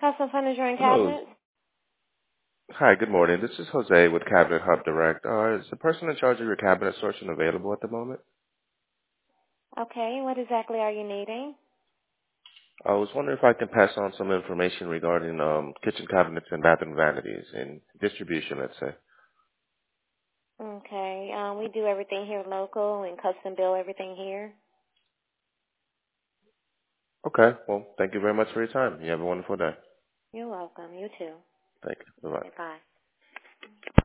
Custom furniture and Hello. cabinets? Hi, good morning. This is Jose with Cabinet Hub Direct. Is the person in charge of your cabinet sourcing available at the moment? Okay, what exactly are you needing? I was wondering if I can pass on some information regarding kitchen cabinets and bathroom vanities and distribution, let's say. Okay, we do everything here local and custom build everything here. Okay. Well, thank you very much for your time. You have a wonderful day. You're welcome. You too. Thank you. Bye-bye. Okay, bye.